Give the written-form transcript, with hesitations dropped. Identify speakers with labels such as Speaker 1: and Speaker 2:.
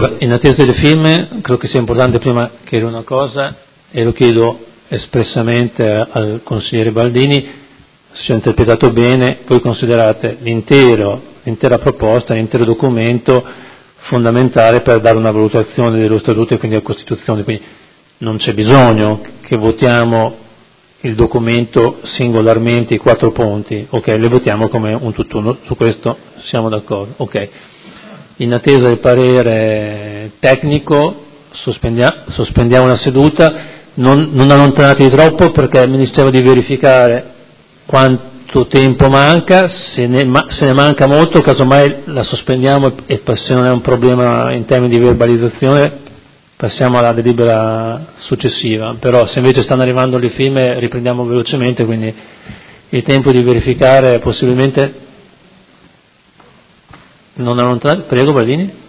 Speaker 1: Allora, in attesa delle firme, credo che sia importante prima chiedere una cosa, e lo chiedo espressamente al consigliere Baldini, se ho interpretato bene, voi considerate l'intera proposta, l'intero documento fondamentale per dare una valutazione dello Statuto e quindi della Costituzione, quindi non c'è bisogno che votiamo il documento singolarmente, i 4 punti, ok, le votiamo come un tutt'uno, su questo siamo d'accordo, ok. In attesa del parere tecnico sospendiamo la seduta, non allontanatevi troppo perché il Ministero deve verificare quanto tempo manca, se ne manca molto, casomai la sospendiamo e se non è un problema in termini di verbalizzazione passiamo alla delibera successiva, però se invece stanno arrivando le firme riprendiamo velocemente, quindi il tempo di verificare possibilmente non allontanare. Prego Baldini.